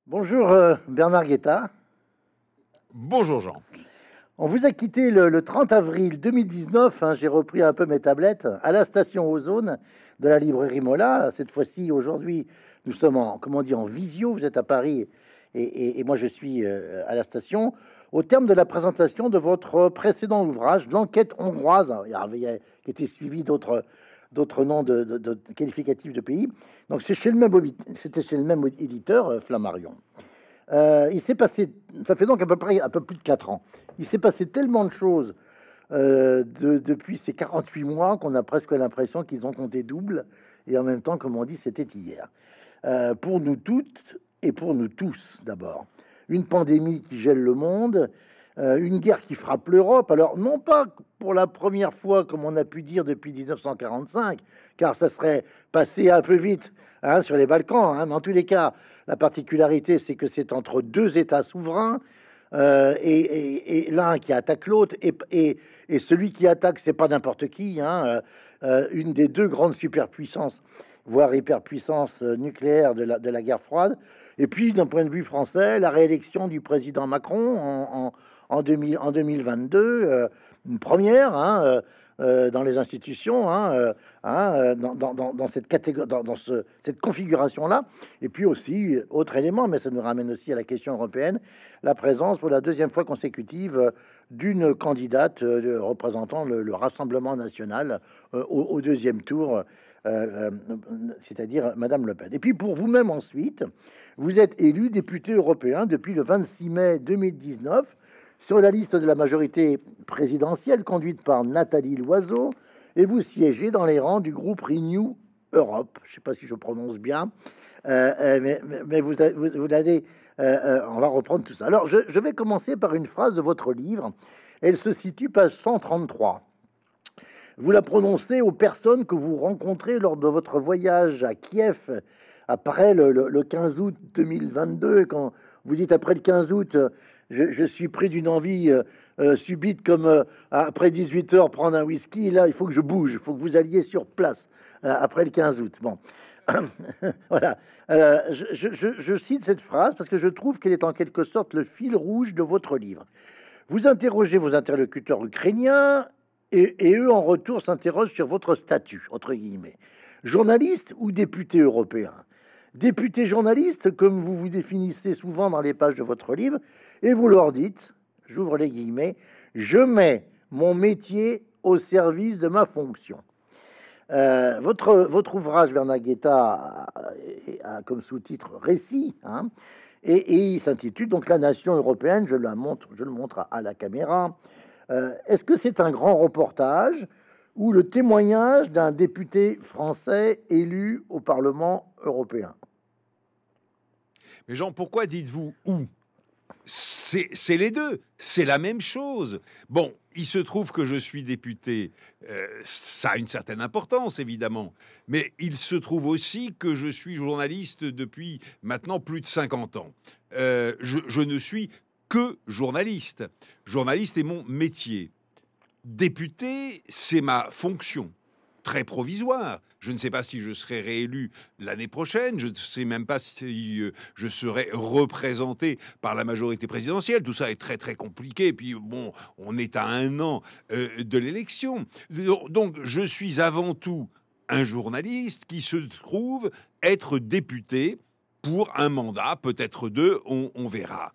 Bonjour Bernard Guetta. Bonjour Jean. On vous a quitté le 30 avril 2019, j'ai repris un peu mes tablettes, à la station Ozone de la librairie Mola. Cette fois-ci, aujourd'hui, nous sommes en visio. Vous êtes à Paris et moi je suis à la station. Au terme de la présentation de votre précédent ouvrage, L'enquête hongroise, qui était suivi d'autres noms de qualificatifs de pays. Donc c'était chez le même éditeur, Flammarion. Il s'est passé, ça fait donc à peu près un peu plus de 4 ans. Il s'est passé tellement de choses depuis ces 48 mois qu'on a presque l'impression qu'ils ont compté double. Et en même temps, comme on dit, c'était hier. Pour nous toutes et pour nous tous, d'abord. Une pandémie qui gèle le monde, une guerre qui frappe l'Europe. Alors, non pas pour la première fois, comme on a pu dire depuis 1945, car ça serait passé un peu vite sur les Balkans, mais en tous les cas, la particularité, c'est que c'est entre deux États souverains, et l'un qui attaque l'autre, et celui qui attaque, c'est pas n'importe qui, une des deux grandes superpuissances, voire hyperpuissance nucléaire de la guerre froide. Et puis, d'un point de vue français, la réélection du président Macron en 2022, une première dans les institutions, dans cette catégorie, cette configuration-là. Et puis aussi, autre élément, mais ça nous ramène aussi à la question européenne, la présence pour la deuxième fois consécutive d'une candidate représentant le Rassemblement national au deuxième tour, c'est-à-dire Madame Le Pen. Et puis pour vous-même ensuite, vous êtes élu député européen depuis le 26 mai 2019 sur la liste de la majorité présidentielle conduite par Nathalie Loiseau, et vous siégez dans les rangs du groupe Renew Europe. Je ne sais pas si je prononce bien, mais vous l'avez. On va reprendre tout ça. Alors, je vais commencer par une phrase de votre livre. Elle se situe page 133. Vous la prononcez aux personnes que vous rencontrez lors de votre voyage à Kiev après le 15 août 2022. Quand vous dites après le 15 août, je suis pris d'une envie subite, comme après 18 heures prendre un whisky. Là, il faut que je bouge, il faut que vous alliez sur place après le 15 août. Bon, voilà. Je cite cette phrase parce que je trouve qu'elle est en quelque sorte le fil rouge de votre livre. Vous interrogez vos interlocuteurs ukrainiens et eux, en retour, s'interrogent sur votre statut, entre guillemets. Journaliste ou député européen? Député journaliste, comme vous vous définissez souvent dans les pages de votre livre, et vous leur dites, j'ouvre les guillemets, je mets mon métier au service de ma fonction. Votre ouvrage, Bernard Guetta, a comme sous-titre Récit, et il s'intitule donc La Nation européenne. Je le montre à la caméra. Est-ce que c'est un grand reportage ou le témoignage d'un député français élu au Parlement européen? Mais Jean, pourquoi dites-vous où? C'est les deux, c'est la même chose. Bon, il se trouve que je suis député, ça a une certaine importance évidemment, mais il se trouve aussi que je suis journaliste depuis maintenant plus de 50 ans. Je ne suis que journaliste. Journaliste est mon métier. Député, c'est ma fonction. Très provisoire. Je ne sais pas si je serai réélu l'année prochaine. Je ne sais même pas si je serai représenté par la majorité présidentielle. Tout ça est très très compliqué. Et puis bon, on est à 1 an de l'élection. Donc je suis avant tout un journaliste qui se trouve être député pour un mandat, peut-être 2, on verra.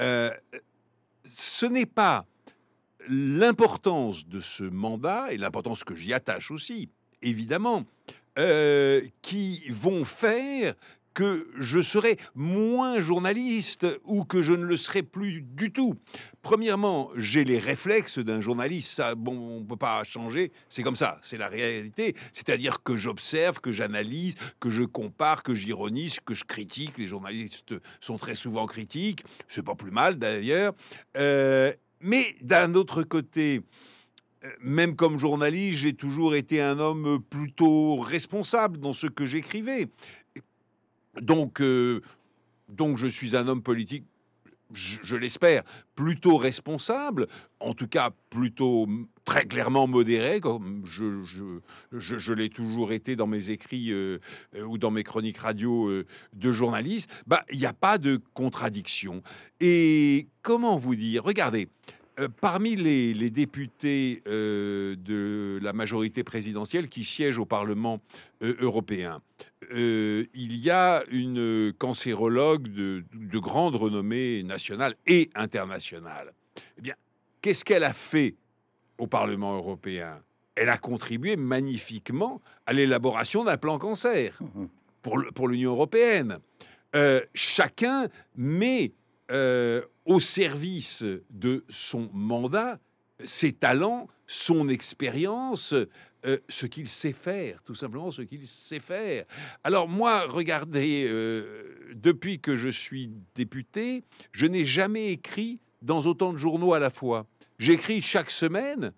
Ce n'est pas l'importance de ce mandat et l'importance que j'y attache aussi, évidemment, qui vont faire que je serai moins journaliste ou que je ne le serai plus du tout. Premièrement, j'ai les réflexes d'un journaliste. Ça, bon, on ne peut pas changer. C'est comme ça, c'est la réalité. C'est-à-dire que j'observe, que j'analyse, que je compare, que j'ironise, que je critique. Les journalistes sont très souvent critiques. C'est pas plus mal d'ailleurs. Mais d'un autre côté, même comme journaliste, j'ai toujours été un homme plutôt responsable dans ce que j'écrivais. Donc je suis un homme politique, je l'espère, plutôt responsable, en tout cas plutôt très clairement modéré, comme je l'ai toujours été dans mes écrits ou dans mes chroniques radio de journaliste, il n'y a pas de contradiction. Et comment vous dire? Regardez, parmi les députés de la majorité présidentielle qui siègent au Parlement européen, il y a une cancérologue de grande renommée nationale et internationale. Eh bien, qu'est-ce qu'elle a fait au Parlement européen? Elle a contribué magnifiquement à l'élaboration d'un plan cancer pour l'Union européenne. Chacun met au service de son mandat ses talents, son expérience, ce qu'il sait faire, tout simplement ce qu'il sait faire. Alors moi, regardez, depuis que je suis député, je n'ai jamais écrit dans autant de journaux à la fois. J'écris chaque semaine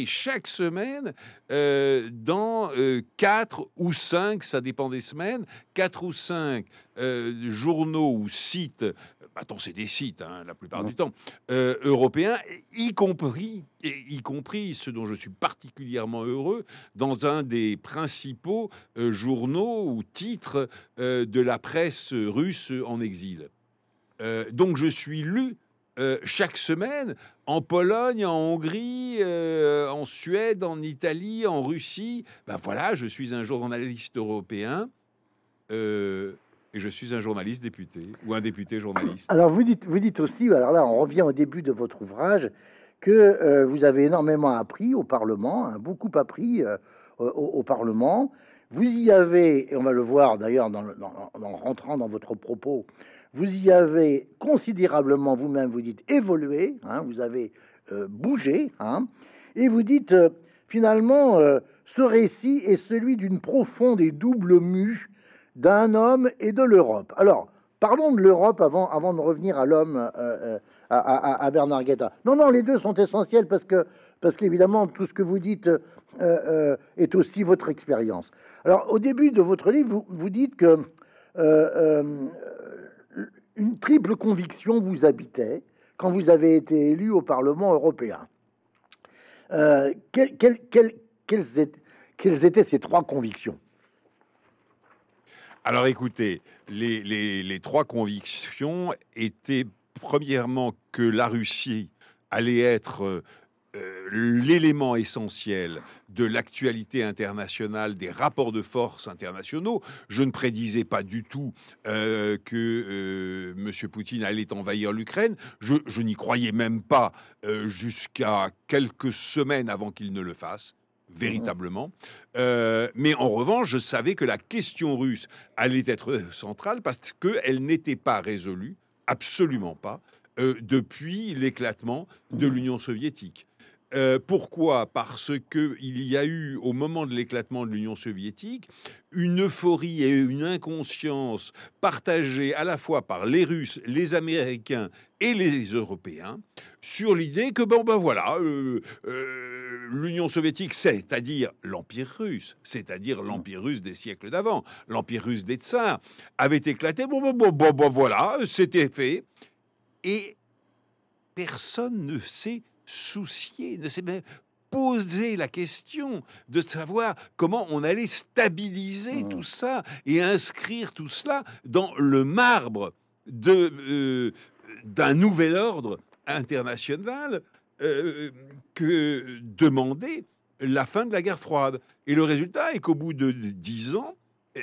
dans 4 ou 5, ça dépend des semaines, 4 ou 5 journaux ou sites, c'est des sites la plupart du temps, européens, y compris, ce dont je suis particulièrement heureux, dans un des principaux journaux ou titres de la presse russe en exil. Donc je suis lu chaque semaine en Pologne, en Hongrie, en Suède, en Italie, en Russie. Voilà, je suis un journaliste européen et je suis un journaliste député ou un député journaliste. Alors vous dites aussi, alors là on revient au début de votre ouvrage, que vous avez énormément appris au Parlement, beaucoup appris au Parlement. Vous y avez, et on va le voir d'ailleurs en rentrant dans votre propos, vous y avez considérablement vous-même, vous dites, évolué, vous avez bougé, et vous dites, finalement, ce récit est celui d'une profonde et double mue d'un homme et de l'Europe. Alors, parlons de l'Europe avant de revenir à l'homme, à Bernard Guetta. Non, les deux sont essentiels parce qu'évidemment, tout ce que vous dites est aussi votre expérience. Alors, au début de votre livre, vous dites que une triple conviction vous habitait quand vous avez été élu au Parlement européen. Quelles étaient ces trois convictions? Alors écoutez, les trois convictions étaient premièrement que la Russie allait être l'élément essentiel de l'actualité internationale, des rapports de force internationaux. Je ne prédisais pas du tout que M. Poutine allait envahir l'Ukraine. Je n'y croyais même pas jusqu'à quelques semaines avant qu'il ne le fasse, véritablement. Mais en revanche, je savais que la question russe allait être centrale parce qu'elle n'était pas résolue, absolument pas, depuis l'éclatement de l'Union soviétique. Pourquoi? Parce qu'il y a eu, au moment de l'éclatement de l'Union soviétique, une euphorie et une inconscience partagée à la fois par les Russes, les Américains et les Européens sur l'idée que, l'Union soviétique, c'est-à-dire l'Empire russe, c'est-à-dire l'Empire russe des siècles d'avant, l'Empire russe des tsars, avait éclaté. Voilà, c'était fait. Et personne ne s'est soucié, ne s'est même posé la question de savoir comment on allait stabiliser tout ça et inscrire tout cela dans le marbre d'un nouvel ordre international que demandait la fin de la guerre froide. Et le résultat est qu'au bout de 10 ans,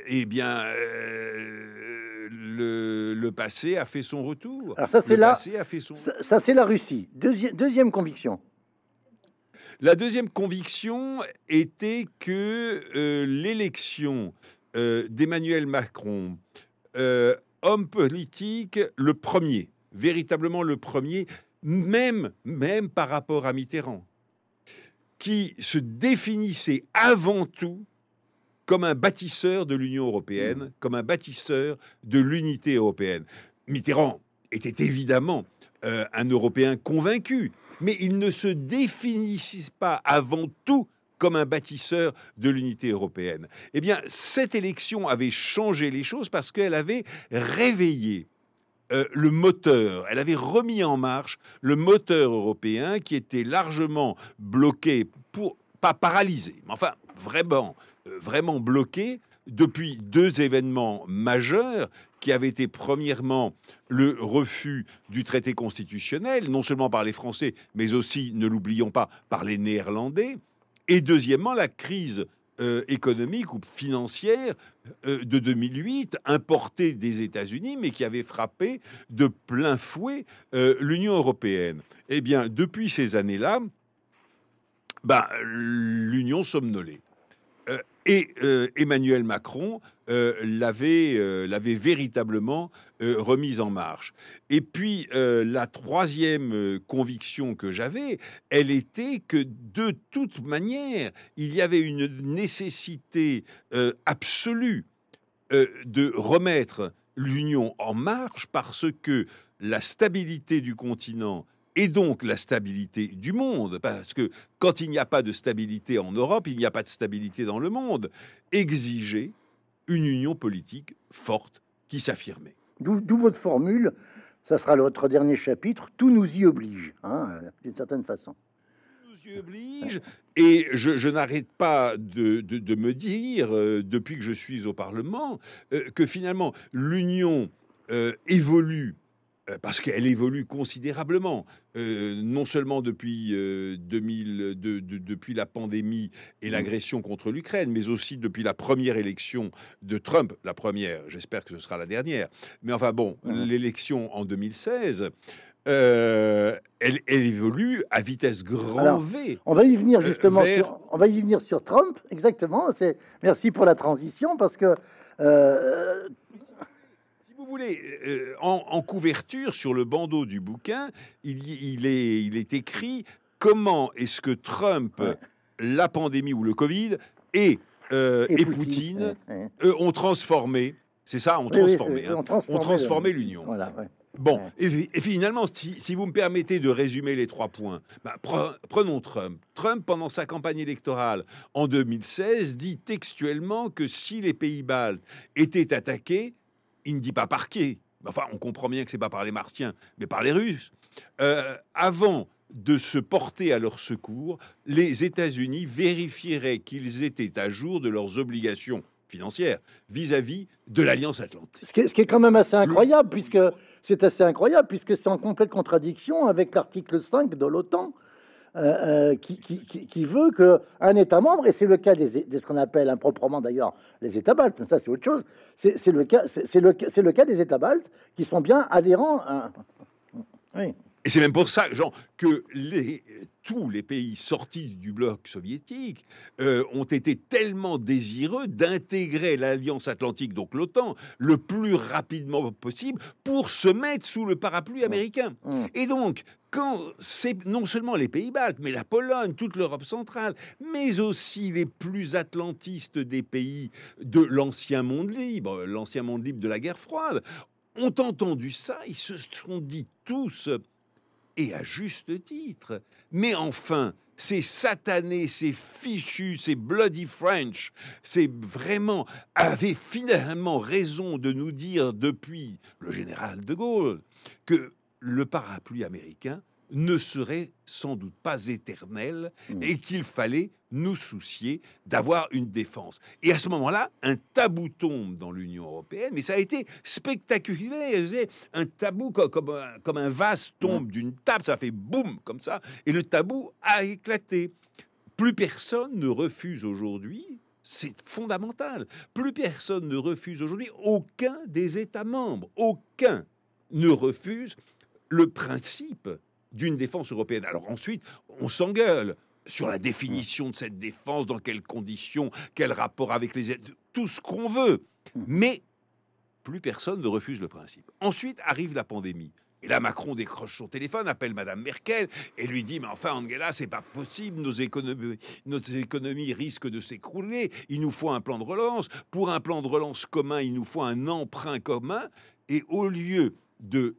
le passé a fait son retour. Alors ça, ça c'est la Russie. Deuxième conviction. La deuxième conviction était que l'élection d'Emmanuel Macron, homme politique, le premier, véritablement le premier, même par rapport à Mitterrand, qui se définissait avant tout comme un bâtisseur de l'Union européenne, comme un bâtisseur de l'unité européenne. Mitterrand était évidemment un Européen convaincu, mais il ne se définissait pas avant tout comme un bâtisseur de l'unité européenne. Eh bien, cette élection avait changé les choses parce qu'elle avait réveillé le moteur, elle avait remis en marche le moteur européen qui était largement bloqué, pas paralysé, mais enfin vraiment bloqué depuis deux événements majeurs qui avaient été premièrement le refus du traité constitutionnel, non seulement par les Français, mais aussi, ne l'oublions pas, par les Néerlandais, et deuxièmement la crise économique ou financière de 2008, importée des États-Unis, mais qui avait frappé de plein fouet l'Union européenne. Eh bien, depuis ces années-là, l'Union somnolait. Et Emmanuel Macron l'avait véritablement remise en marche. Et puis, la troisième conviction que j'avais, elle était que de toute manière, il y avait une nécessité absolue de remettre l'Union en marche parce que la stabilité du continent et donc la stabilité du monde, parce que quand il n'y a pas de stabilité en Europe, il n'y a pas de stabilité dans le monde, exigeait une union politique forte qui s'affirmait. D'où votre formule, ça sera votre dernier chapitre, tout nous y oblige, hein, d'une certaine façon. Tout nous y oblige, et je n'arrête pas de me dire, depuis que je suis au Parlement, que finalement l'Union évolue parce qu'elle évolue considérablement, non seulement depuis depuis la pandémie et l'agression contre l'Ukraine, mais aussi depuis la première élection de Trump, la première, j'espère que ce sera la dernière, mais enfin bon, l'élection en 2016, elle évolue à vitesse grand V. On va y venir justement on va y venir sur Trump, exactement. Merci pour la transition, parce que vous voulez, en couverture, sur le bandeau du bouquin, il est écrit comment est-ce que Trump, la pandémie ou le Covid et Poutine ont transformé, c'est ça, ont transformé l'Union. Voilà, Bon, et finalement, si vous me permettez de résumer les 3 points, prenons Trump. Trump, pendant sa campagne électorale en 2016, dit textuellement que si les pays baltes étaient attaqués, il ne dit pas par qui. Enfin, on comprend bien que c'est pas par les Martiens, mais par les Russes. Avant de se porter à leur secours, les États-Unis vérifieraient qu'ils étaient à jour de leurs obligations financières vis-à-vis de l'Alliance Atlantique. Ce qui est quand même assez incroyable, puisque c'est en complète contradiction avec l'article 5 de l'OTAN, qui veut qu'un État membre, et c'est le cas de ce qu'on appelle improprement d'ailleurs les États baltes, mais ça c'est autre chose, c'est le cas des États baltes qui sont bien adhérents à... Oui. Et c'est même pour ça, Jean, que tous les pays sortis du bloc soviétique ont été tellement désireux d'intégrer l'Alliance Atlantique, donc l'OTAN, le plus rapidement possible pour se mettre sous le parapluie américain. Et donc, quand c'est non seulement les pays baltes, mais la Pologne, toute l'Europe centrale, mais aussi les plus atlantistes des pays de l'ancien monde libre de la guerre froide, ont entendu ça, ils se sont dit tous... Et à juste titre. Mais enfin, ces satanés, ces fichus, ces bloody French, c'est vraiment avaient finalement raison de nous dire depuis le général de Gaulle que le parapluie américain ne serait sans doute pas éternel et qu'il fallait nous soucier d'avoir une défense. Et à ce moment-là, un tabou tombe dans l'Union européenne, mais ça a été spectaculaire. Un tabou comme un vase tombe d'une table, ça fait boum comme ça, et le tabou a éclaté. Plus personne ne refuse aujourd'hui, c'est fondamental, plus personne ne refuse aujourd'hui, aucun des États membres, aucun ne refuse le principe d'une défense européenne. Alors ensuite, on s'engueule sur la définition de cette défense, dans quelles conditions, quel rapport avec les aides, tout ce qu'on veut. Mais plus personne ne refuse le principe. Ensuite arrive la pandémie. Et là, Macron décroche son téléphone, appelle Madame Merkel et lui dit « Mais enfin, Angela, c'est pas possible, nos économies risquent de s'écrouler, il nous faut un plan de relance. Pour un plan de relance commun, il nous faut un emprunt commun. » Et au lieu de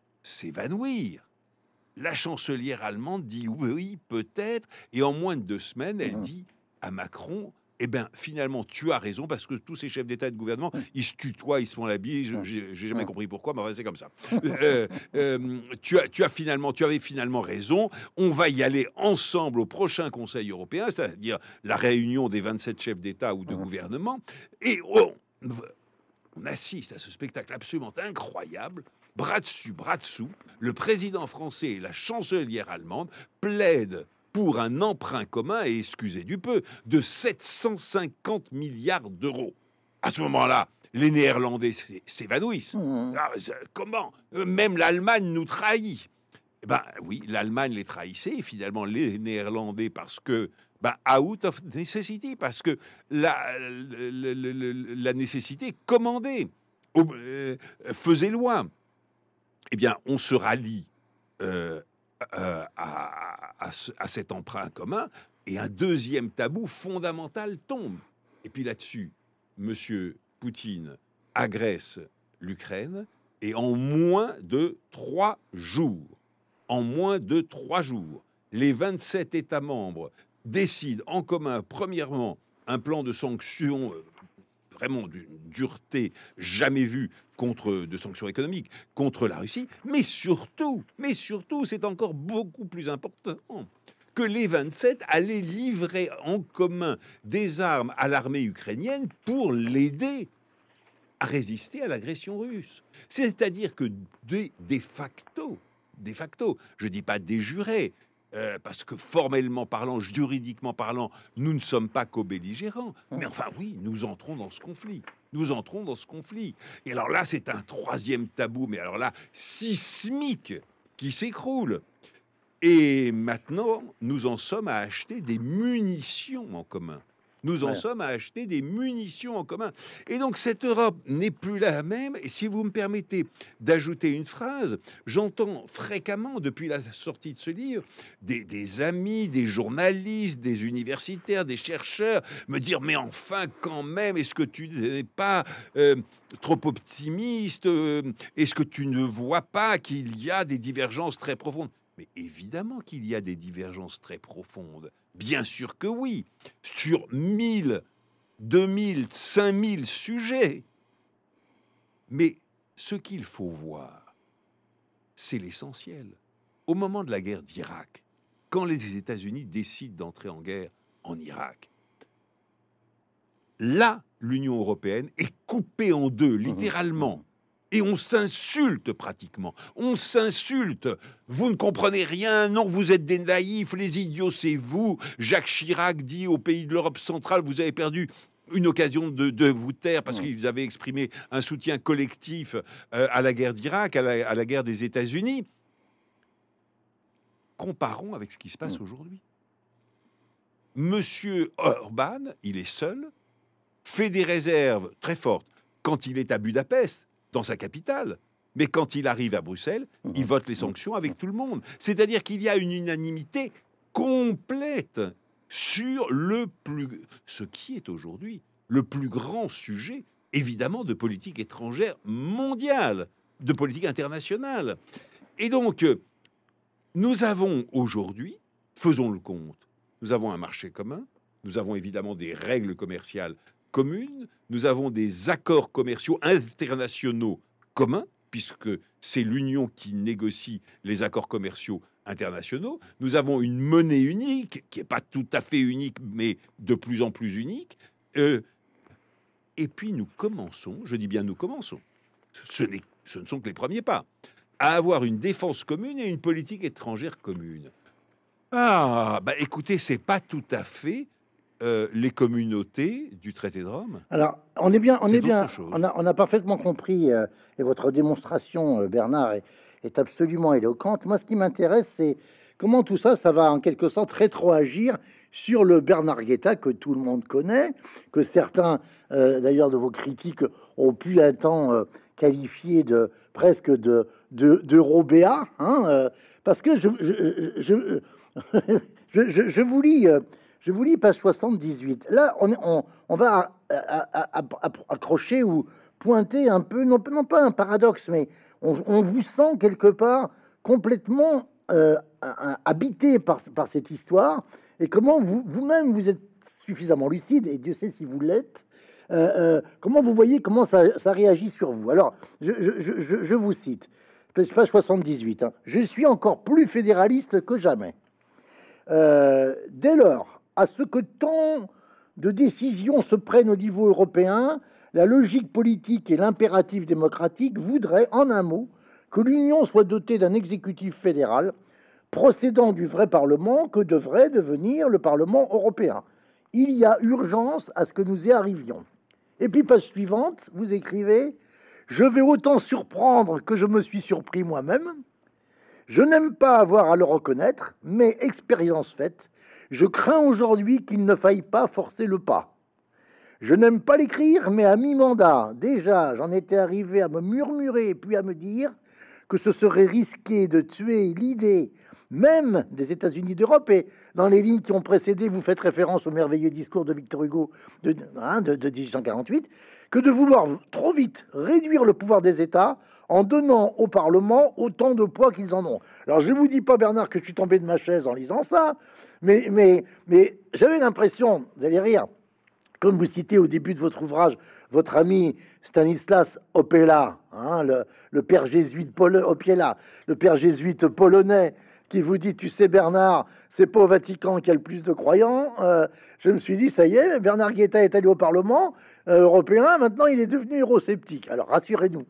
s'évanouir, la chancelière allemande dit oui, peut-être, et en moins de 2 semaines, elle dit à Macron, Eh bien, finalement, tu as raison, parce que tous ces chefs d'État et de gouvernement, ils se tutoient, ils se font la bise. J'ai jamais compris pourquoi, mais enfin, c'est comme ça. Tu avais finalement raison. On va y aller ensemble au prochain Conseil européen, c'est-à-dire la réunion des 27 chefs d'État ou de gouvernement, et on assiste à ce spectacle absolument incroyable. Bras dessus, bras dessous, le président français et la chancelière allemande plaident pour un emprunt commun, et excusez du peu, de 750 milliards d'euros. À ce moment-là, les Néerlandais s'évanouissent. Comment? Même l'Allemagne nous trahit. Eh ben oui, l'Allemagne les trahissait, et finalement les Néerlandais, parce que out of necessity, parce que la nécessité commandait, faisait loi. Eh bien, on se rallie à cet emprunt commun, et un deuxième tabou fondamental tombe. Et puis là-dessus, Monsieur Poutine agresse l'Ukraine, et en moins de 3 jours, les 27 États membres décident en commun, premièrement, un plan de sanctions vraiment d'une dureté jamais vue de sanctions économiques contre la Russie, mais surtout, c'est encore beaucoup plus important que les 27 allaient livrer en commun des armes à l'armée ukrainienne pour l'aider à résister à l'agression russe. C'est-à-dire que de facto, je dis pas de jure, parce que formellement parlant, juridiquement parlant, nous ne sommes pas co-belligérants. Mais enfin oui, nous entrons dans ce conflit. Et alors là, c'est un troisième tabou, mais alors là, sismique, qui s'écroule. Et maintenant, nous en sommes à acheter des munitions en commun. Et donc, cette Europe n'est plus la même. Et si vous me permettez d'ajouter une phrase, j'entends fréquemment, depuis la sortie de ce livre, des amis, des journalistes, des universitaires, des chercheurs, me dire, mais enfin, quand même, est-ce que tu n'es pas trop optimiste? Est-ce que tu ne vois pas qu'il y a des divergences très profondes? Mais évidemment qu'il y a des divergences très profondes. Bien sûr que oui. Sur 1000, 2000, 5000 sujets. Mais ce qu'il faut voir, c'est l'essentiel. Au moment de la guerre d'Irak, quand les États-Unis décident d'entrer en guerre en Irak, là, l'Union européenne est coupée en deux, littéralement. Et on s'insulte pratiquement. On s'insulte. Vous ne comprenez rien. Non, vous êtes des naïfs. Les idiots, c'est vous. Jacques Chirac dit aux pays de l'Europe centrale, vous avez perdu une occasion de vous taire parce qu'ils avaient exprimé un soutien collectif à la guerre d'Irak, à la guerre des États-Unis. Comparons avec ce qui se passe aujourd'hui. Monsieur Orban, il est seul, fait des réserves très fortes quand il est à Budapest, dans sa capitale. Mais quand il arrive à Bruxelles, il vote les sanctions avec tout le monde. C'est-à-dire qu'il y a une unanimité complète sur ce qui est aujourd'hui le plus grand sujet, évidemment, de politique étrangère mondiale, de politique internationale. Et donc, nous avons aujourd'hui, faisons le compte, nous avons un marché commun, nous avons évidemment des règles commerciales communes, nous avons des accords commerciaux internationaux communs, puisque c'est l'Union qui négocie les accords commerciaux internationaux. Nous avons une monnaie unique, qui n'est pas tout à fait unique, mais de plus en plus unique. Et puis nous commençons, je dis bien nous commençons, ce ne sont que les premiers pas, à avoir une défense commune et une politique étrangère commune. Écoutez, c'est pas tout à fait les communautés du traité de Rome. Alors, on a parfaitement compris, et votre démonstration, Bernard, est absolument éloquente. Moi, ce qui m'intéresse, c'est comment tout ça, ça va en quelque sorte rétroagir sur le Bernard Guetta que tout le monde connaît, que certains, d'ailleurs, de vos critiques ont pu un temps qualifier de presque d'Eurobéa, parce que je vous lis. Je vous lis page 78. Là, on va accrocher ou pointer un peu, non pas un paradoxe, mais on vous sent quelque part complètement habité par cette histoire, et comment vous-même vous êtes suffisamment lucide, et Dieu sait si vous l'êtes. Comment vous voyez comment ça réagit sur vous? Alors, je vous cite, page 78. Je suis encore plus fédéraliste que jamais. Dès lors, à ce que tant de décisions se prennent au niveau européen, la logique politique et l'impératif démocratique voudraient, en un mot, que l'Union soit dotée d'un exécutif fédéral procédant du vrai Parlement que devrait devenir le Parlement européen. Il y a urgence à ce que nous y arrivions. Et puis, page suivante, vous écrivez « Je vais autant surprendre que je me suis surpris moi-même. Je n'aime pas avoir à le reconnaître, mais expérience faite, je crains aujourd'hui qu'il ne faille pas forcer le pas. Je n'aime pas l'écrire, mais à mi-mandat, déjà, j'en étais arrivé à me murmurer puis à me dire que ce serait risqué de tuer l'idée même des États-Unis d'Europe. Et dans les lignes qui ont précédé, vous faites référence au merveilleux discours de Victor Hugo de 1848, que de vouloir trop vite réduire le pouvoir des États en donnant au Parlement autant de poids qu'ils en ont. Alors, je ne vous dis pas, Bernard, que je suis tombé de ma chaise en lisant ça, mais j'avais l'impression, vous allez rire, comme vous citez au début de votre ouvrage, votre ami Stanislas Opela, le père jésuite Opiela, le père jésuite polonais, qui vous dit, tu sais Bernard, c'est pas au Vatican qu'il y a le plus de croyants. Je me suis dit, ça y est, Bernard Guetta est allé au Parlement européen, maintenant il est devenu eurosceptique. Alors rassurez-nous.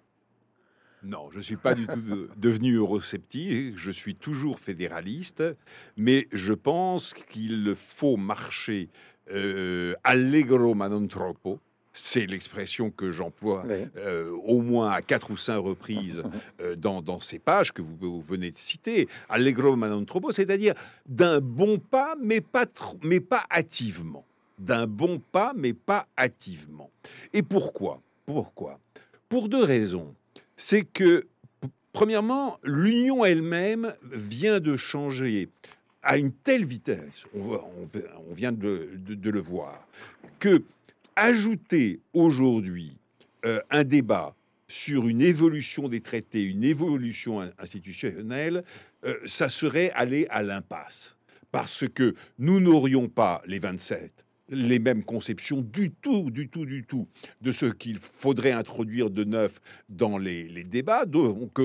Non, je ne suis pas du tout devenu eurosceptique, je suis toujours fédéraliste, mais je pense qu'il faut marcher allegro ma non troppo. C'est l'expression que j'emploie au moins à 4 ou 5 reprises dans ces pages que vous venez de citer. Allegro ma non troppo, c'est-à-dire d'un bon pas, mais pas hâtivement. D'un bon pas, mais pas hâtivement. Et pourquoi? Pour 2 raisons. C'est que, premièrement, l'Union elle-même vient de changer à une telle vitesse, on vient de le voir, que ajouter aujourd'hui un débat sur une évolution des traités, une évolution institutionnelle, ça serait aller à l'impasse. Parce que nous n'aurions pas, les 27, les mêmes conceptions du tout de ce qu'il faudrait introduire de neuf dans les débats. Donc,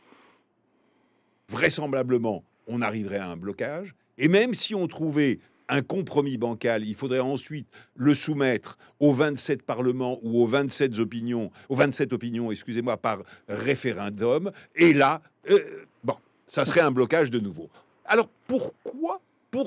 vraisemblablement, on arriverait à un blocage. Et même si on trouvait un compromis bancal, il faudrait ensuite le soumettre aux 27 parlements ou aux 27 opinions, excusez-moi, par référendum. Et là, ça serait un blocage de nouveau. Alors, pourquoi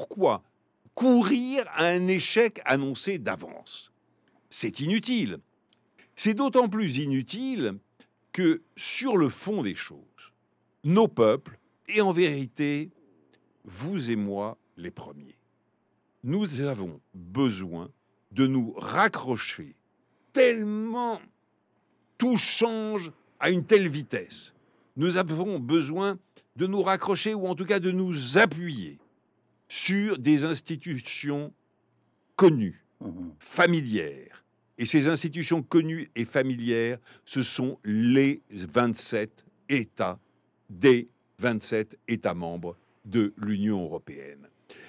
courir à un échec annoncé d'avance? C'est inutile. C'est d'autant plus inutile que, sur le fond des choses, nos peuples, et en vérité, vous et moi, les premiers, nous avons besoin de nous raccrocher tellement tout change à une telle vitesse. Nous avons besoin de nous raccrocher ou en tout cas de nous appuyer sur des institutions connues, familières. Et ces institutions connues et familières, ce sont les 27 États, des 27 États membres de l'Union européenne.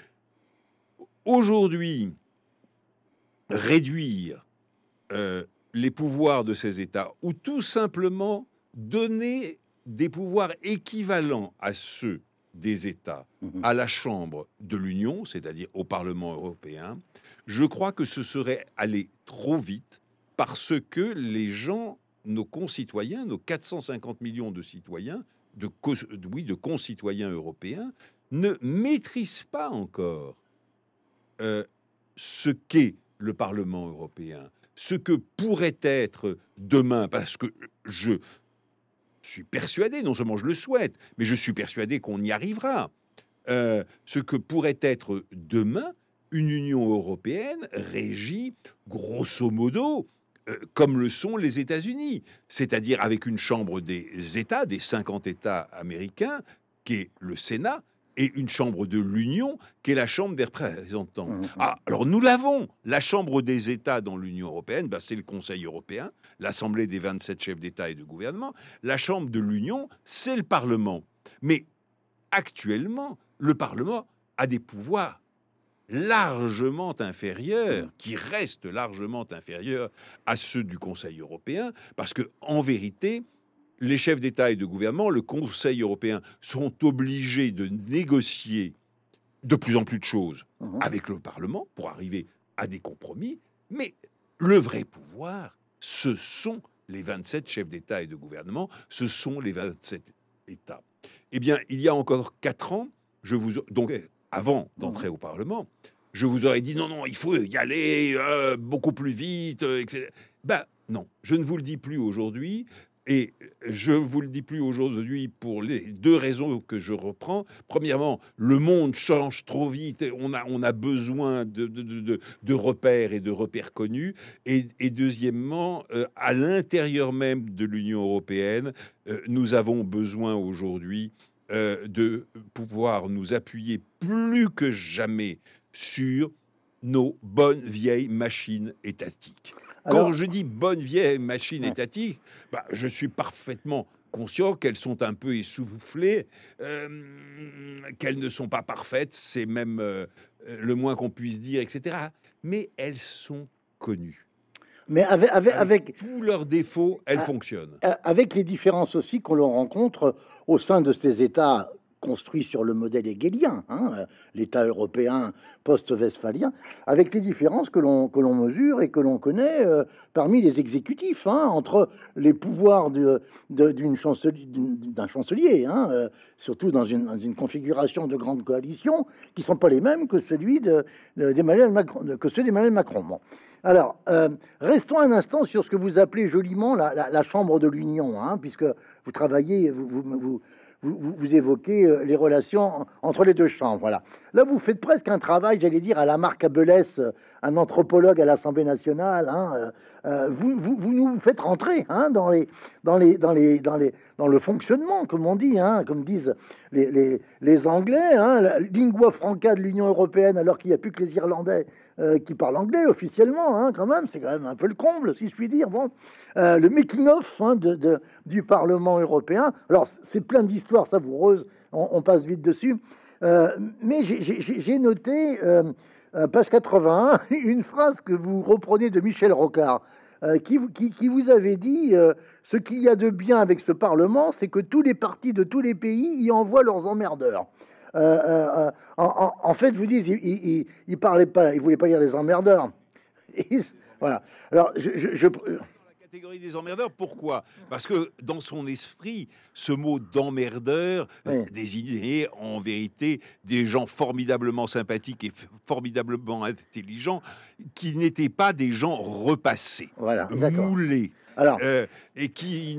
Aujourd'hui, réduire les pouvoirs de ces États ou tout simplement donner des pouvoirs équivalents à ceux des États à la Chambre de l'Union, c'est-à-dire au Parlement européen, je crois que ce serait aller trop vite parce que les gens, nos concitoyens, nos 450 millions de citoyens, de concitoyens européens, ne maîtrisent pas encore ce qu'est le Parlement européen, ce que pourrait être demain, parce que je suis persuadé, non seulement je le souhaite, mais je suis persuadé qu'on y arrivera, ce que pourrait être demain une Union européenne régie, grosso modo, comme le sont les États-Unis, c'est-à-dire avec une chambre des États, des 50 États américains, qui est le Sénat, et une chambre de l'Union, qui est la Chambre des représentants. Alors nous l'avons, la Chambre des États dans l'Union européenne, c'est le Conseil européen, l'Assemblée des 27 chefs d'État et de gouvernement. La Chambre de l'Union, c'est le Parlement. Mais actuellement, le Parlement a des pouvoirs largement inférieurs, qui restent largement inférieurs à ceux du Conseil européen, parce que en vérité, les chefs d'État et de gouvernement, le Conseil européen, sont obligés de négocier de plus en plus de choses avec le Parlement pour arriver à des compromis, mais le vrai pouvoir, ce sont les 27 chefs d'État et de gouvernement, ce sont les 27 États. Eh bien, il y a encore 4 ans, donc avant d'entrer au Parlement, je vous aurais dit non, il faut y aller beaucoup plus vite, etc. Ben non, je ne vous le dis plus aujourd'hui. Et je vous le dis plus aujourd'hui pour les 2 raisons que je reprends. Premièrement, le monde change trop vite. On a besoin de repères et de repères connus. Et deuxièmement, à l'intérieur même de l'Union européenne, nous avons besoin aujourd'hui de pouvoir nous appuyer plus que jamais sur nos bonnes vieilles machines étatiques. Quand je dis bonne vieille machine étatique, je suis parfaitement conscient qu'elles sont un peu essoufflées, qu'elles ne sont pas parfaites, c'est même le moins qu'on puisse dire, etc. Mais elles sont connues. Mais avec tous leurs défauts, elles fonctionnent. Avec les différences aussi qu'on rencontre au sein de ces États construit sur le modèle hegelien, l'État européen post-westphalien, avec les différences que l'on mesure et que l'on connaît parmi les exécutifs, entre les pouvoirs d'un chancelier, surtout dans une configuration de grande coalition, qui ne sont pas les mêmes que celui d'Emmanuel Macron. Bon. Alors, restons un instant sur ce que vous appelez joliment la Chambre de l'Union, puisque vous travaillez, vous évoquez les relations entre les 2 chambres. Voilà. Là, vous faites presque un travail, j'allais dire, à la Marc Abelès, un anthropologue à l'Assemblée nationale. Vous nous faites rentrer dans le fonctionnement, comme on dit, comme disent les Anglais, la lingua franca de l'Union européenne, alors qu'il n'y a plus que les Irlandais qui parlent anglais officiellement, quand même. C'est quand même un peu le comble, si je puis dire. Bon, le making-of du Parlement européen. Alors, c'est plein d'histoires savoureuses, on passe vite dessus. Mais j'ai noté, page 81, une phrase que vous reprenez de Michel Rocard, qui vous avait dit ce qu'il y a de bien avec ce Parlement, c'est que tous les partis de tous les pays y envoient leurs emmerdeurs. En fait, vous dites, il parlait pas, il voulait pas dire des emmerdeurs. Voilà. Alors, catégorie des emmerdeurs. Pourquoi? Parce que dans son esprit, ce mot d'emmerdeur désignait en vérité des gens formidablement sympathiques et formidablement intelligents qui n'étaient pas des gens repassés, moulés, et qui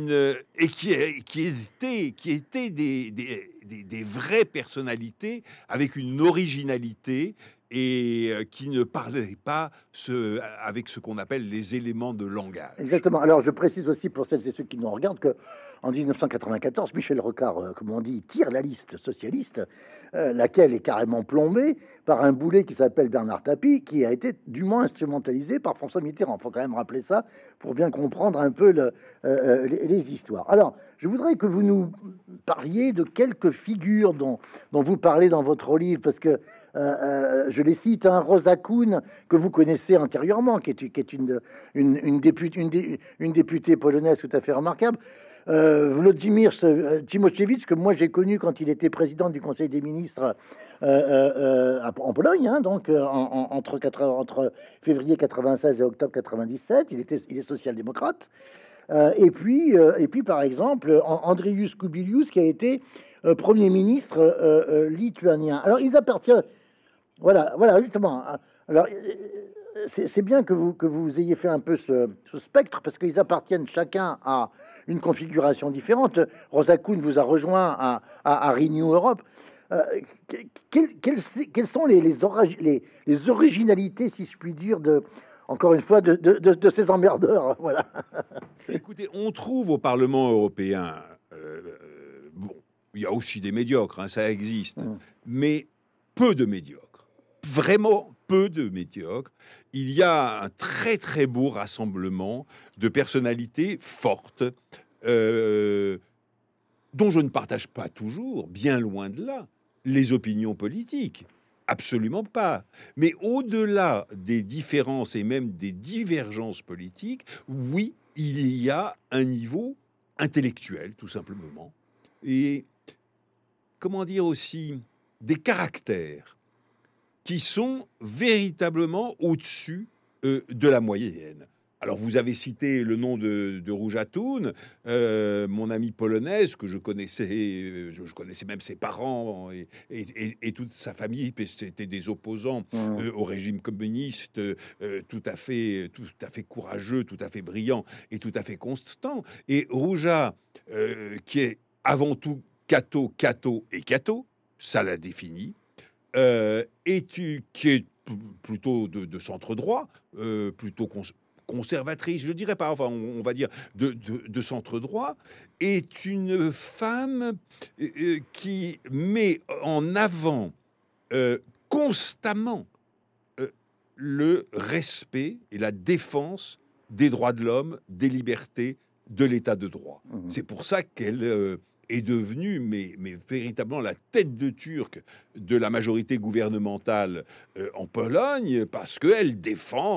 étaient des vraies personnalités avec une originalité et qui ne parlait pas avec ce qu'on appelle les éléments de langage. Exactement. Alors, je précise aussi pour celles et ceux qui nous regardent que en 1994, Michel Rocard, comme on dit, tire la liste socialiste, laquelle est carrément plombée par un boulet qui s'appelle Bernard Tapie, qui a été dûment instrumentalisé par François Mitterrand. Il faut quand même rappeler ça pour bien comprendre un peu les histoires. Alors, je voudrais que vous nous parliez de quelques figures dont vous parlez dans votre livre, parce que je les cite, Rosa Kuhn, que vous connaissez antérieurement, qui est une députée polonaise tout à fait remarquable. Włodzimierz Cimoszewicz, que moi j'ai connu quand il était président du Conseil des ministres en Pologne, donc entre février 96 et octobre 97, il est social-démocrate. Et puis par exemple Andrius Kubilius, qui a été premier ministre lituanien. Alors ils appartiennent, voilà justement. Alors c'est bien que vous ayez fait un peu ce spectre, parce qu'ils appartiennent chacun à une configuration différente. Rosa Kuhn vous a rejoint à Renew Europe. Quelles sont les originalités, si je puis dire, encore une fois, de ces emmerdeurs? Voilà. Écoutez, on trouve au Parlement européen, il y a aussi des médiocres, ça existe, mais peu de médiocres. Vraiment peu de médiocres. Il y a un très très beau rassemblement de personnalités fortes dont je ne partage pas toujours, bien loin de là, les opinions politiques. Absolument pas. Mais au-delà des différences et même des divergences politiques, oui, il y a un niveau intellectuel, tout simplement. Et comment dire aussi, des caractères qui sont véritablement au-dessus de la moyenne. Alors, vous avez cité le nom de Rouge Atoun, mon ami polonaise, que je connaissais, je connaissais même ses parents et toute sa famille, parce que c'était des opposants au régime communiste, tout à fait courageux, tout à fait brillant et tout à fait constant. Et Rouja, qui est avant tout catho, ça la définit, qui est plutôt de centre droit, plutôt conservatrice, je dirais pas, enfin, on va dire de centre droit, est une femme qui met en avant constamment le respect et la défense des droits de l'homme, des libertés, de l'état de droit. C'est pour ça qu'elle est devenue, mais véritablement la tête de turc de la majorité gouvernementale en Pologne, parce qu'elle défend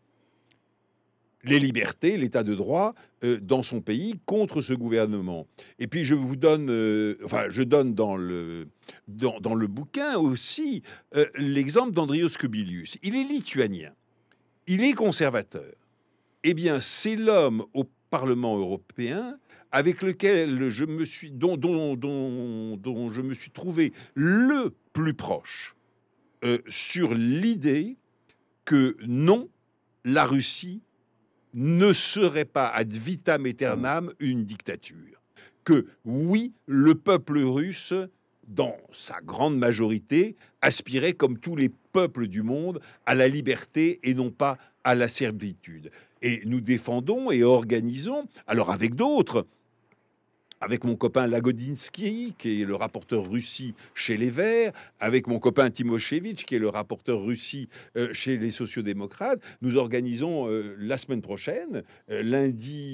les libertés, l'état de droit dans son pays contre ce gouvernement. Et puis je vous donne, je donne dans le bouquin aussi l'exemple d'Andrius Kubilius. Il est lituanien, il est conservateur. Eh bien, c'est l'homme au Parlement européen avec lequel je me suis, dont je me suis trouvé le plus proche sur l'idée que non, la Russie ne serait pas ad vitam aeternam une dictature. Que oui, le peuple russe, dans sa grande majorité, aspirait, comme tous les peuples du monde, à la liberté et non pas à la servitude. Et nous défendons et organisons, alors avec d'autres, avec mon copain Lagodinsky, qui est le rapporteur Russie chez les Verts, avec mon copain Timoshevitch, qui est le rapporteur Russie chez les sociodémocrates, nous organisons la semaine prochaine, le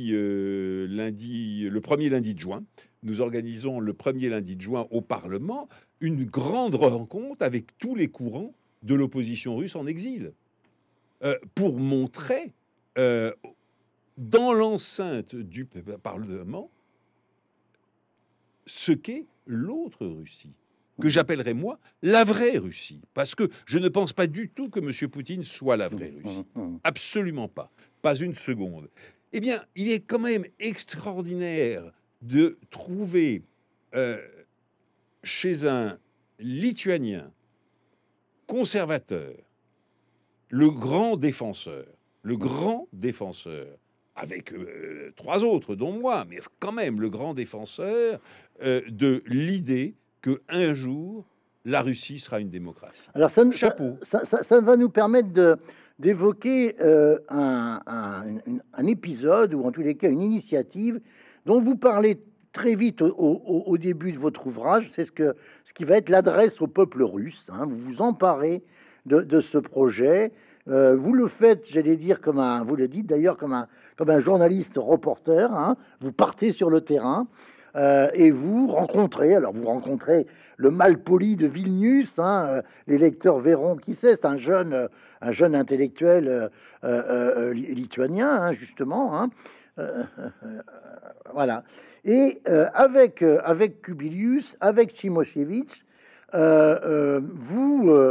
premier lundi de juin, nous organisons le premier lundi de juin au Parlement une grande rencontre avec tous les courants de l'opposition russe en exil, pour montrer dans l'enceinte du Parlement ce qu'est l'autre Russie, que j'appellerais moi la vraie Russie, parce que je ne pense pas du tout que M. Poutine soit la vraie Russie. Absolument pas. Pas une seconde. Eh bien, il est quand même extraordinaire de trouver chez un Lituanien conservateur le grand défenseur, avec trois autres, dont moi, mais quand même le grand défenseur de l'idée qu'un jour, la Russie sera une démocratie. Alors Chapeau. Ça va nous permettre d'évoquer un épisode, ou en tous les cas une initiative, dont vous parlez très vite au début de votre ouvrage. C'est ce qui va être l'adresse au peuple russe. Hein. Vous vous emparez de ce projet. Vous le faites, j'allais dire, vous le dites d'ailleurs, comme un journaliste reporter. Hein. Vous partez sur le terrain et vous rencontrez le malpoli de Vilnius. Hein. Les lecteurs verront qui c'est. C'est un jeune intellectuel lituanien, hein, justement. Hein. Voilà. Et avec Kubilius, avec Timoshevitch, vous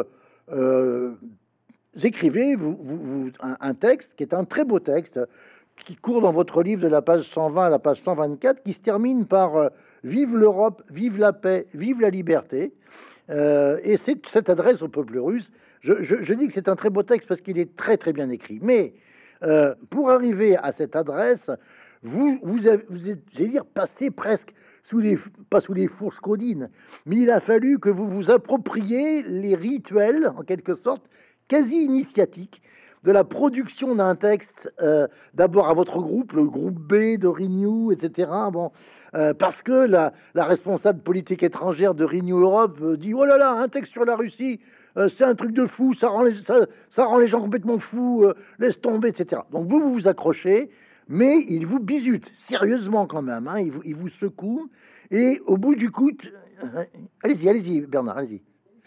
écrivez un texte qui est un très beau texte, qui court dans votre livre de la page 120 à la page 124, qui se termine par Vive l'Europe, vive la paix, vive la liberté. Et c'est cette adresse au peuple russe. Je dis que c'est un très beau texte parce qu'il est très très bien écrit. Mais pour arriver à cette adresse, vous êtes, j'allais dire, passé presque pas sous les fourches caudines, mais il a fallu que vous vous appropriez les rituels, en quelque sorte, quasi initiatique de la production d'un texte, d'abord à votre groupe, le groupe B de Renew, etc. Bon, parce que la responsable politique étrangère de Renew Europe dit: oh là là, un texte sur la Russie, c'est un truc de fou, ça rend les gens complètement fous, laisse tomber, etc. Donc vous vous accrochez, mais il vous bisute sérieusement quand même, hein, il vous secoue, et au bout du coup, allez-y Bernard, allez-y.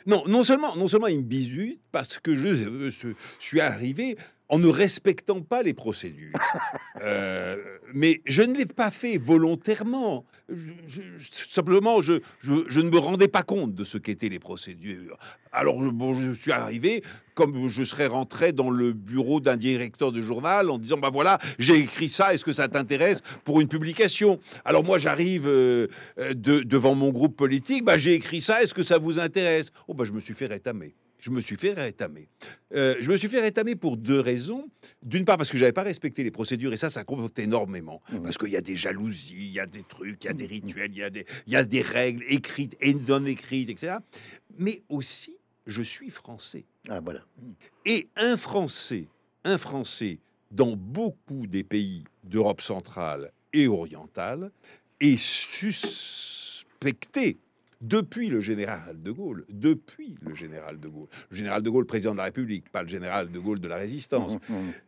Non, non seulement il me bisute parce que je suis arrivé en ne respectant pas les procédures. Mais je ne l'ai pas fait volontairement. Simplement, je ne me rendais pas compte de ce qu'étaient les procédures. Alors, bon, je suis arrivé comme je serais rentré dans le bureau d'un directeur de journal en disant, bah voilà, j'ai écrit ça, est-ce que ça t'intéresse pour une publication? Alors moi, j'arrive devant mon groupe politique, bah j'ai écrit ça, est-ce que ça vous intéresse? Oh, bah je me suis fait rétamer. Je me suis fait rétamer pour deux raisons. D'une part, parce que j'avais pas respecté les procédures, et ça compte énormément. Parce qu'il y a des jalousies, il y a des trucs, il y a des rituels, il y a des règles écrites et non écrites, etc. Mais aussi, je suis français. Ah, voilà. Et un Français, dans beaucoup des pays d'Europe centrale et orientale, est suspecté depuis le général de Gaulle. Le général de Gaulle, président de la République, pas le général de Gaulle de la Résistance,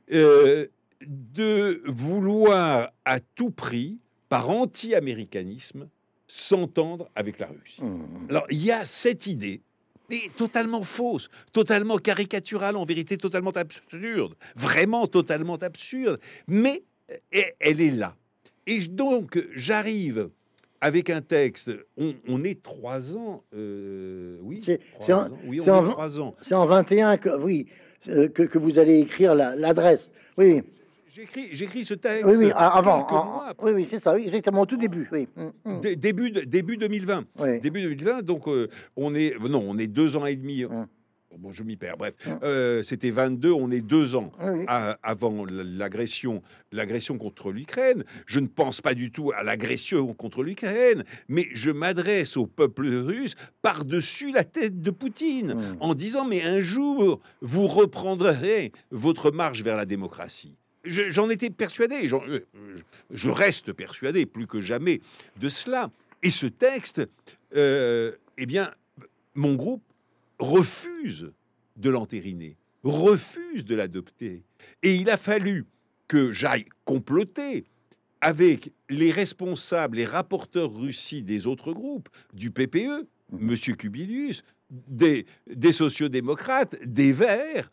de vouloir à tout prix, par anti-américanisme, s'entendre avec la Russie. Alors, il y a cette idée, mais totalement fausse, totalement caricaturale, en vérité totalement absurde, vraiment totalement absurde, mais elle est là. Et donc, j'arrive avec un texte, on est 3 ans, oui, c'est en 3 ans. C'est en 21 que, oui, que vous allez écrire l'adresse. Oui. J'écris ce texte. Oui, avant. Mois après. Oui, c'est ça, oui, exactement, au tout début. Oui. Début 2020. Oui. Début 2020, donc on est 2 ans et demi. Bon, je m'y perds. Bref, c'était 22. On est 2 ans avant l'agression contre l'Ukraine. Je ne pense pas du tout à l'agression contre l'Ukraine, mais je m'adresse au peuple russe par-dessus la tête de Poutine en disant, mais un jour, vous reprendrez votre marche vers la démocratie. J'en étais persuadé, je reste persuadé plus que jamais de cela. Et ce texte, eh bien, mon groupe refuse de l'entériner, refuse de l'adopter. Et il a fallu que j'aille comploter avec les responsables, les rapporteurs Russie des autres groupes, du PPE, Monsieur Kubilius, des sociodémocrates, des Verts,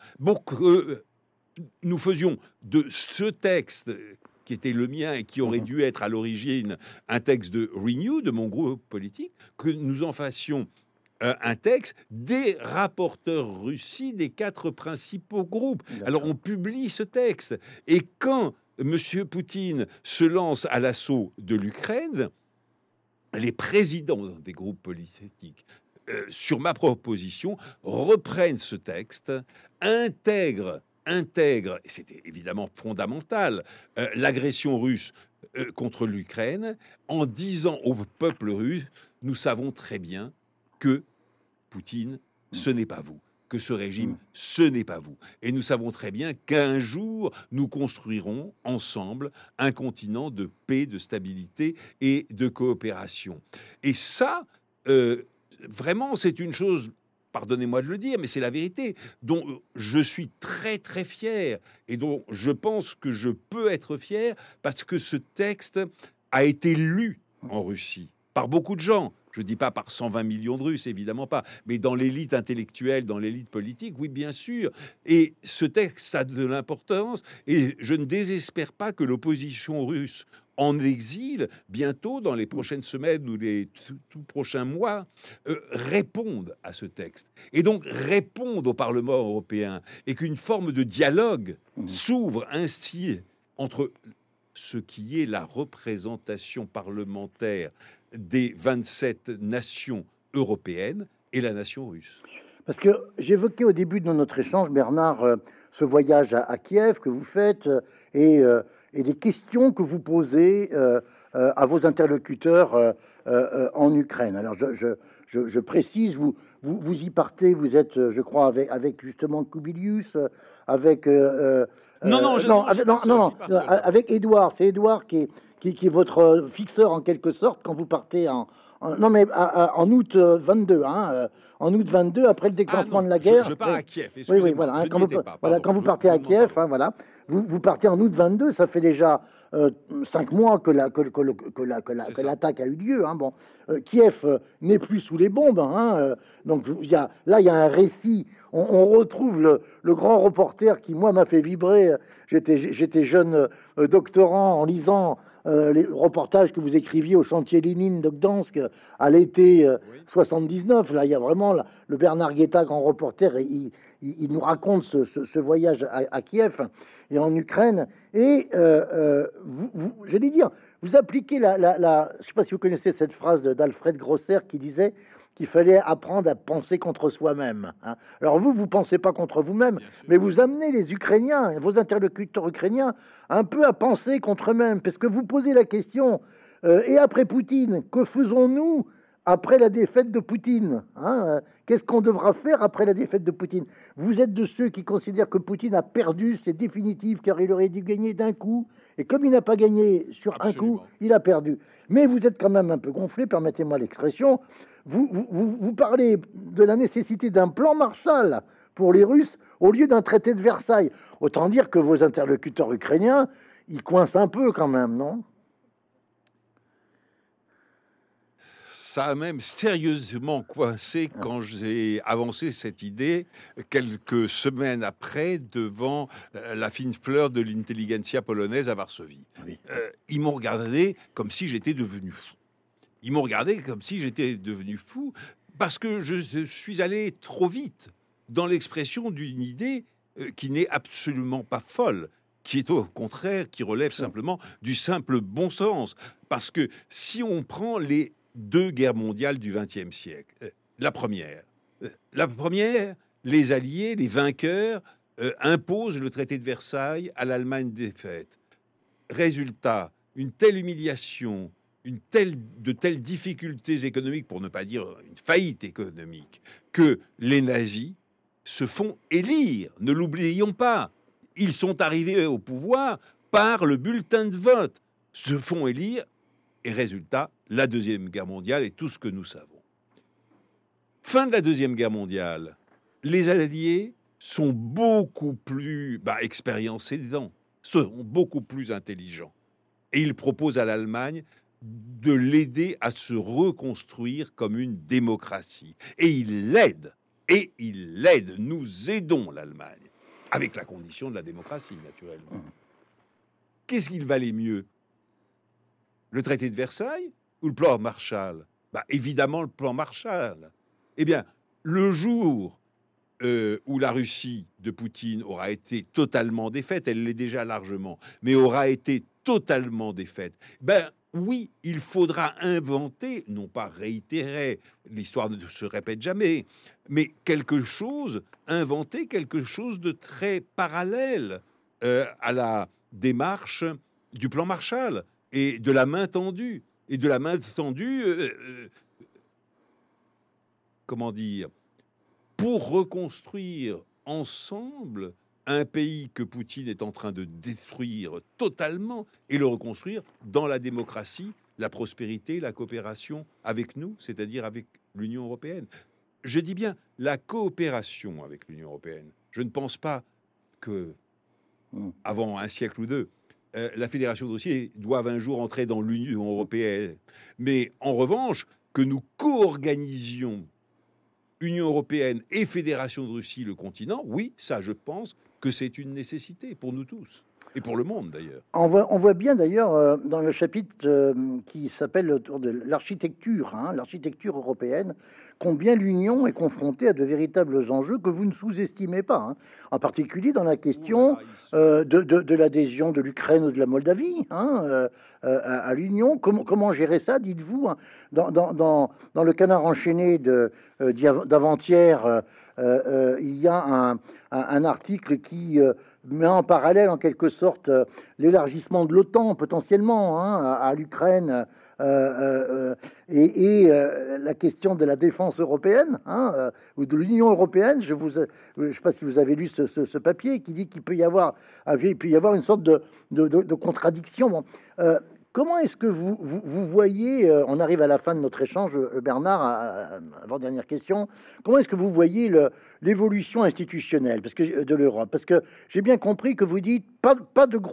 nous faisions de ce texte qui était le mien et qui aurait dû être à l'origine un texte de Renew, de mon groupe politique, que nous en fassions un texte des rapporteurs Russie des 4 principaux groupes. Alors on publie ce texte. Et quand Monsieur Poutine se lance à l'assaut de l'Ukraine, les présidents des groupes politiques, sur ma proposition, reprennent ce texte, intègrent, et c'était évidemment fondamental, l'agression russe contre l'Ukraine, en disant au peuple russe, nous savons très bien que Poutine, ce n'est pas vous, que ce régime, ce n'est pas vous. Et nous savons très bien qu'un jour, nous construirons ensemble un continent de paix, de stabilité et de coopération. Et ça, vraiment, c'est une chose, pardonnez-moi de le dire, mais c'est la vérité, dont je suis très très fier et dont je pense que je peux être fier parce que ce texte a été lu en Russie par beaucoup de gens. Je ne dis pas par 120 millions de Russes, évidemment pas, mais dans l'élite intellectuelle, dans l'élite politique, oui, bien sûr. Et ce texte a de l'importance et je ne désespère pas que l'opposition russe en exil, bientôt, dans les prochaines semaines ou les tout prochains mois, répondent à ce texte. Et donc répondent au Parlement européen et qu'une forme de dialogue s'ouvre ainsi entre ce qui est la représentation parlementaire des 27 nations européennes et la nation russe. Parce que j'évoquais au début de notre échange, Bernard, ce voyage à Kiev que vous faites et des questions que vous posez à vos interlocuteurs en Ukraine. Alors, je précise, vous y partez, vous êtes, je crois, avec justement Kubilius, avec... avec Édouard. C'est Édouard qui est votre fixeur en quelque sorte quand vous partez non, mais en août 22, hein, en août 22, après le déclenchement de la guerre. Je pars à Kiev. Oui, voilà. Hein, quand vous partez à Kiev, hein, voilà, vous partez en août 22, ça fait déjà 5 mois que l'attaque a eu lieu. Hein, bon, Kiev n'est plus sous les bombes. Hein, donc il y a un récit. On retrouve le grand reporter qui, moi, m'a fait vibrer. J'étais jeune doctorant en lisant les reportages que vous écriviez au chantier Lénine de Gdansk à l'été 79. Là, il y a vraiment le Bernard Guetta, grand reporter, et il nous raconte ce voyage à Kiev et en Ukraine. Et j'allais dire, vous appliquez je ne sais pas si vous connaissez cette phrase d'Alfred Grosser qui disait qu'il fallait apprendre à penser contre soi-même. Hein. Alors vous pensez pas contre vous-même, mais vous amenez les Ukrainiens, vos interlocuteurs ukrainiens, un peu à penser contre eux-mêmes, parce que vous posez la question, et après Poutine, que faisons-nous après la défaite de Poutine, hein, qu'est-ce qu'on devra faire après la défaite de Poutine? Vous êtes de ceux qui considèrent que Poutine a perdu, c'est définitif, car il aurait dû gagner d'un coup. Et comme il n'a pas gagné sur un coup, il a perdu. Mais vous êtes quand même un peu gonflé, permettez-moi l'expression. Vous parlez de la nécessité d'un plan Marshall pour les Russes au lieu d'un traité de Versailles. Autant dire que vos interlocuteurs ukrainiens, ils coincent un peu quand même, non? Ça a même sérieusement coincé quand j'ai avancé cette idée quelques semaines après devant la fine fleur de l'intelligentsia polonaise à Varsovie. Oui. Ils m'ont regardé comme si j'étais devenu fou. Ils m'ont regardé comme si j'étais devenu fou parce que je suis allé trop vite dans l'expression d'une idée qui n'est absolument pas folle, qui est au contraire, qui relève simplement du simple bon sens. Parce que si on prend les 2 guerres mondiales du XXe siècle. La première, les Alliés, les vainqueurs, imposent le traité de Versailles à l'Allemagne défaite. Résultat, une telle humiliation, de telles difficultés économiques, pour ne pas dire une faillite économique, que les nazis se font élire. Ne l'oublions pas. Ils sont arrivés au pouvoir par le bulletin de vote, se font élire. Et résultat, la Deuxième Guerre mondiale et tout ce que nous savons. Fin de la Deuxième Guerre mondiale, les Alliés sont beaucoup plus expériencés dedans, sont beaucoup plus intelligents. Et ils proposent à l'Allemagne de l'aider à se reconstruire comme une démocratie. Et ils l'aident. Nous aidons l'Allemagne, avec la condition de la démocratie, naturellement. Qu'est-ce qu'il valait mieux ? Le traité de Versailles ou le plan Marshall? Évidemment, le plan Marshall. Eh bien, le jour où la Russie de Poutine aura été totalement défaite, elle l'est déjà largement, mais aura été totalement défaite, oui, il faudra inventer, non pas réitérer, l'histoire ne se répète jamais, mais inventer quelque chose de très parallèle à la démarche du plan Marshall. Et de la main tendue, comment dire, pour reconstruire ensemble un pays que Poutine est en train de détruire totalement et le reconstruire dans la démocratie, la prospérité, la coopération avec nous, c'est-à-dire avec l'Union européenne. Je dis bien la coopération avec l'Union européenne. Je ne pense pas que, avant un siècle ou deux, la Fédération de Russie doive un jour entrer dans l'Union européenne. Mais en revanche, que nous co-organisions Union européenne et Fédération de Russie le continent, oui, ça, je pense que c'est une nécessité pour nous tous. Et pour le monde, d'ailleurs. On voit bien, d'ailleurs, dans le chapitre qui s'appelle autour de l'architecture, l'architecture européenne, combien l'Union est confrontée à de véritables enjeux que vous ne sous-estimez pas, hein. En particulier dans la question de l'adhésion de l'Ukraine ou de la Moldavie à l'Union. Comment gérer ça, dites-vous, hein, dans le Canard enchaîné d'avant-hier, il y a un article qui met en parallèle en quelque sorte l'élargissement de l'OTAN potentiellement à l'Ukraine et la question de la défense européenne ou de l'Union européenne. Je sais pas si vous avez lu ce papier qui dit qu'il peut y avoir une sorte de contradiction. Bon, Comment est-ce que vous voyez, on arrive à la fin de notre échange, Bernard, avant-dernière question, comment est-ce que vous voyez l'évolution institutionnelle parce que, de l'Europe? Parce que j'ai bien compris que vous dites pas de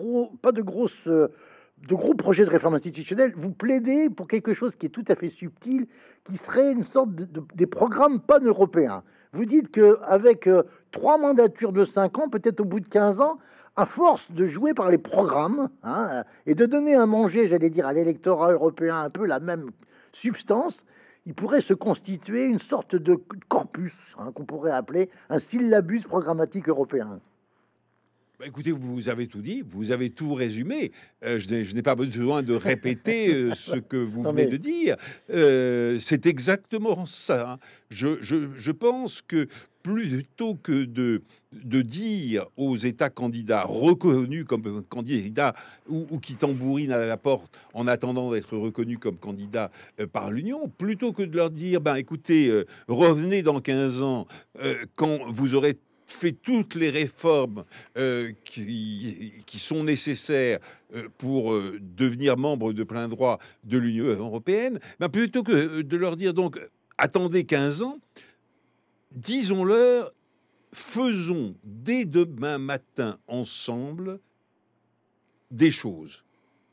gros projets de réforme institutionnelle. Vous plaidez pour quelque chose qui est tout à fait subtil, qui serait une sorte des programmes pan-européens. Vous dites qu'avec 3 mandatures de 5 ans, peut-être au bout de 15 ans, à force de jouer par les programmes et de donner à manger, j'allais dire, à l'électorat européen un peu la même substance, il pourrait se constituer une sorte de corpus qu'on pourrait appeler un syllabus programmatique européen. Écoutez, vous avez tout dit, vous avez tout résumé. Je n'ai pas besoin de répéter ce que vous venez de dire. C'est exactement ça. Je pense que plutôt que de dire aux États candidats reconnus comme candidats ou qui tambourinent à la porte en attendant d'être reconnus comme candidats par l'Union, plutôt que de leur dire, écoutez, revenez dans 15 ans quand vous aurez fait toutes les réformes qui sont nécessaires pour devenir membre de plein droit de l'Union européenne, plutôt que de leur dire donc attendez 15 ans, disons-leur faisons dès demain matin ensemble des choses.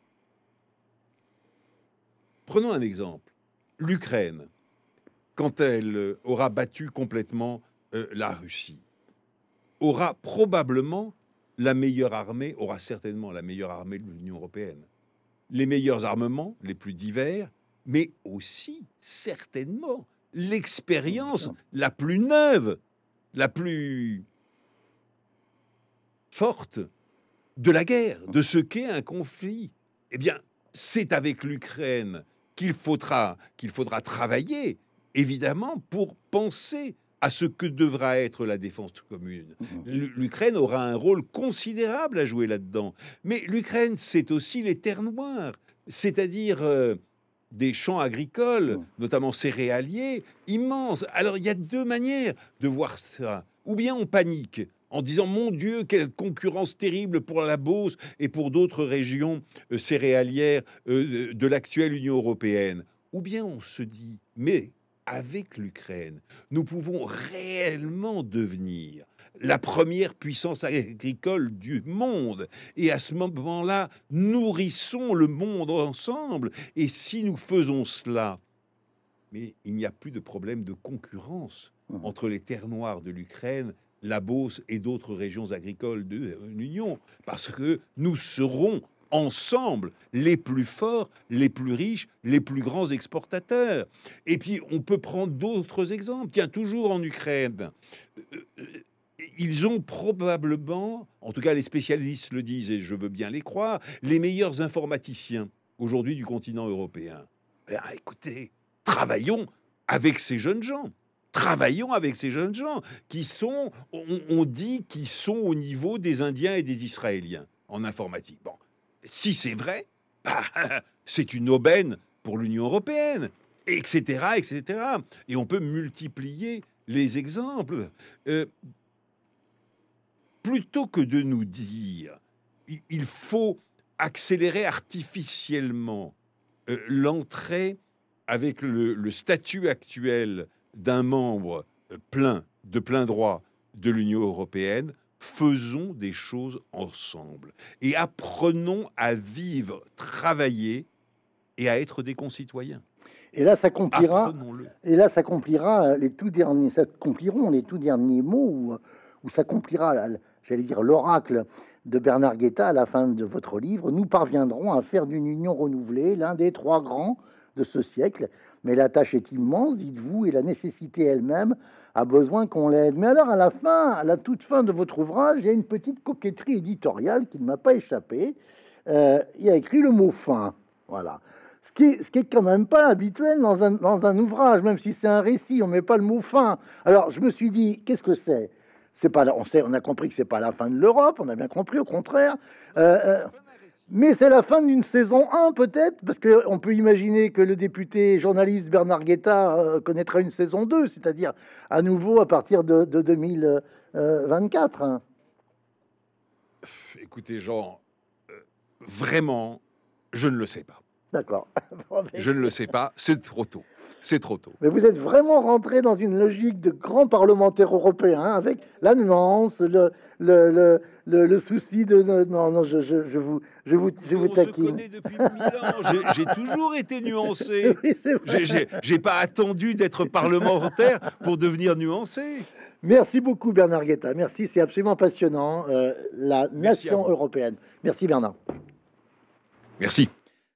Prenons un exemple. L'Ukraine, quand elle aura battu complètement la Russie, aura probablement la meilleure armée, aura certainement la meilleure armée de l'Union européenne. Les meilleurs armements, les plus divers, mais aussi certainement l'expérience la plus neuve, la plus forte de la guerre, de ce qu'est un conflit. Eh bien, c'est avec l'Ukraine qu'il faudra travailler, évidemment, pour penser à ce que devra être la défense commune. L'Ukraine aura un rôle considérable à jouer là-dedans. Mais l'Ukraine, c'est aussi les terres noires, c'est-à-dire des champs agricoles, notamment céréaliers, immenses. Alors, il y a deux manières de voir ça. Ou bien on panique en disant « Mon Dieu, quelle concurrence terrible pour la Beauce et pour d'autres régions céréalières de l'actuelle Union européenne. » Ou bien on se dit « Mais avec l'Ukraine, nous pouvons réellement devenir la première puissance agricole du monde. Et à ce moment-là, nourrissons le monde ensemble. Et si nous faisons cela, mais il n'y a plus de problème de concurrence entre les terres noires de l'Ukraine, la Beauce et d'autres régions agricoles de l'Union, parce que nous serons ensemble les plus forts, les plus riches, les plus grands exportateurs. Et puis, on peut prendre d'autres exemples. Tiens, toujours en Ukraine, ils ont probablement, en tout cas les spécialistes le disent et je veux bien les croire, les meilleurs informaticiens aujourd'hui du continent européen. Écoutez, travaillons avec ces jeunes gens. Travaillons avec ces jeunes gens qui sont, on dit, qui sont au niveau des Indiens et des Israéliens en informatique. Bon, si c'est vrai, c'est une aubaine pour l'Union européenne, etc., etc. Et on peut multiplier les exemples. Plutôt que de nous dire il faut accélérer artificiellement l'entrée avec le statut actuel d'un membre de plein droit de l'Union européenne, faisons des choses ensemble et apprenons à vivre, travailler et à être des concitoyens. Et là, s'accomplira les tout derniers mots où s'accomplira, j'allais dire, l'oracle de Bernard Guetta à la fin de votre livre. Nous parviendrons à faire d'une union renouvelée l'un des 3 grands de ce siècle. Mais la tâche est immense, dites-vous, et la nécessité elle-même a besoin qu'on l'aide. Mais alors, à la toute fin de votre ouvrage, il y a une petite coquetterie éditoriale qui ne m'a pas échappé. Il y a écrit le mot « fin ». Voilà. Ce qui est quand même pas habituel dans un ouvrage, même si c'est un récit, on met pas le mot fin. Alors je me suis dit, qu'est-ce que c'est? C'est pas, on a compris que c'est pas la fin de l'Europe, on a bien compris, au contraire. Mais c'est la fin d'une saison 1 peut-être, parce qu'on peut imaginer que le député journaliste Bernard Guetta connaîtra une saison 2, c'est-à-dire à nouveau à partir de 2024. Écoutez Jean, vraiment, Je ne le sais pas. D'accord. Bon, Je ne le sais pas. C'est trop tôt. C'est trop tôt. mais vous êtes vraiment rentré dans une logique de grand parlementaire européen, hein, avec la nuance, le souci de... Non, non, je vous On se taquine. connaît depuis 1000 ans. J'ai toujours été nuancé. Oui, c'est vrai. J'ai pas attendu d'être parlementaire pour devenir nuancé. Merci beaucoup, Bernard Guetta. Merci, c'est absolument passionnant. La Merci à nation vous. européenne. Merci, Bernard. Merci.